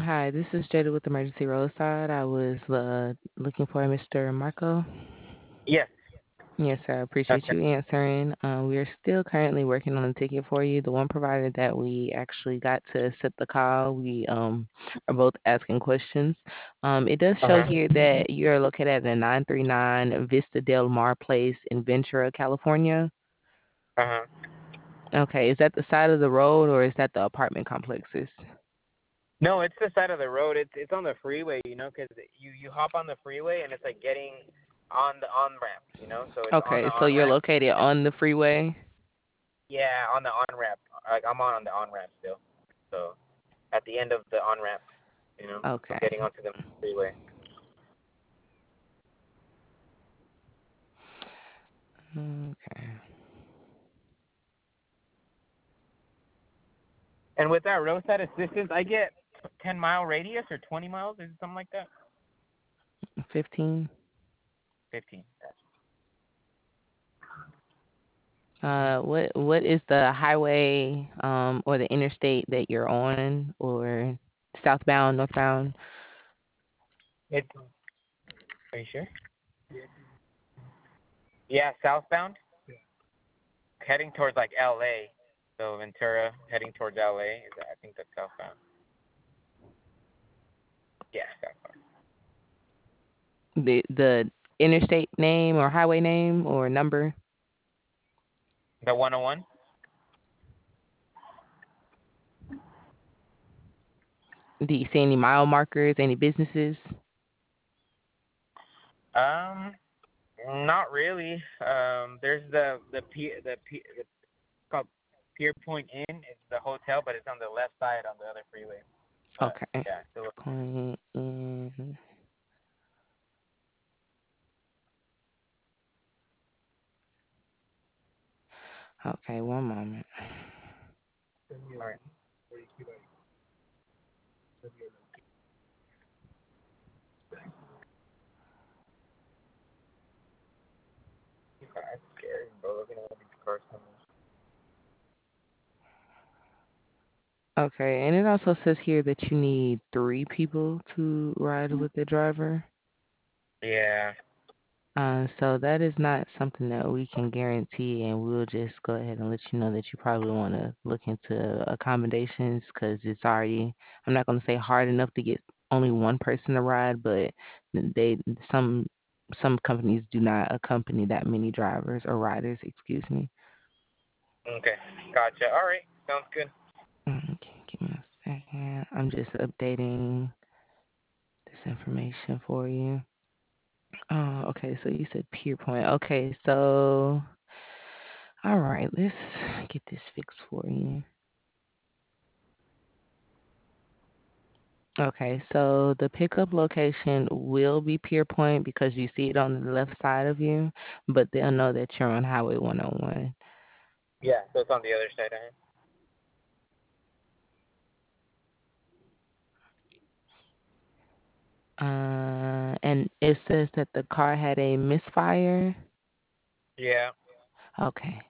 Hi, this is Jada with Emergency Roadside. I was looking for Mr. Marco. Yes. Yes, sir. I That's appreciate it. you answering. We are still currently working on a ticket for you. The one provider that we actually got to accept the call, we are both asking questions. It does Uh show huh. here that you're located at the 939 Vista Del Mar Place in Ventura, California. Uh huh. Okay, is that the side of the road or is that the apartment complexes? No, it's the side of the road. It's on the freeway, because you hop on the freeway and it's like getting on the on ramp. So it's on the Okay, so on you're ramp. located on the freeway. Yeah, on the on ramp. Like I'm on the on ramp still. So at the end of the on ramp, so Okay. getting onto the freeway. Okay. And with that roadside assistance, I get 10-mile radius or 20 miles, is it something like that? 15. 15. What is the highway or the interstate that you're on or southbound, northbound? It's. Are you sure? Yeah, southbound, heading towards like L.A. So Ventura heading towards L.A. I think that's southbound. Yeah, southbound. The interstate name or highway name or number? The 101. Do you see any mile markers, any businesses? Um, Not really. There's the called Pier Point Inn. It's the hotel, but it's on the left side on the other freeway. But Okay. yeah, still. Point in. Okay, one moment. All right. That's scary, bro. Looking at all these cars coming. Okay, and it also says here that you need three people to ride with the driver. Yeah. So that is not something that we can guarantee, and we'll just go ahead and let you know that you probably want to look into accommodations because it's already, I'm not going to say hard enough to get only one person to ride, but they some companies do not accompany that many drivers or riders, excuse me. Okay. Gotcha. All right. Sounds good. Okay, give me a second. I'm just updating this information for you. Okay, so you said Pier Point. Okay, so all right, let's get this fixed for you. Okay, so the pickup location will be Pier Point because you see it on the left side of you, but they'll know that you're on Highway 101. Yeah. So it's on the other side. And it says that the car had a misfire. Yeah. Okay,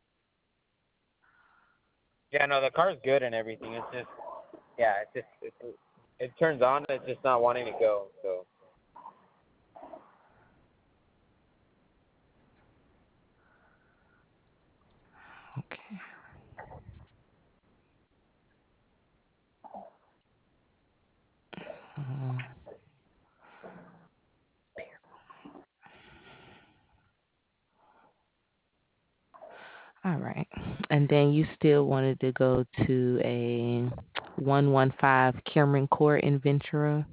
Yeah. No, the car's good and everything. It's just. Yeah. It turns on. It's just not wanting to go. So. okay. Um, all right, and then you still wanted to go to a 115 Cameron Court in Ventura.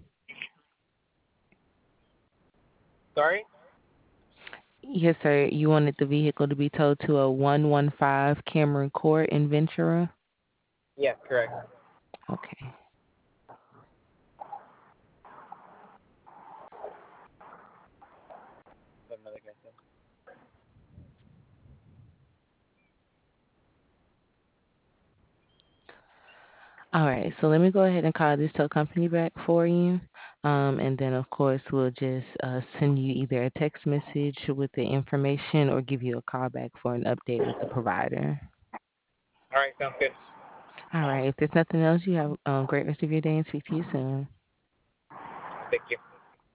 Sorry. Yes, sir. You wanted the vehicle to be towed to a 115 Cameron Court in Ventura? Yes. Correct. Okay. Another guy said. All right. So let me go ahead and call this tow company back for you. And then, of course, we'll just send you either a text message with the information or give you a call back for an update with the provider. All right. Sounds good. All right. If there's nothing else, you have a great rest of your day and speak to you soon. Thank you.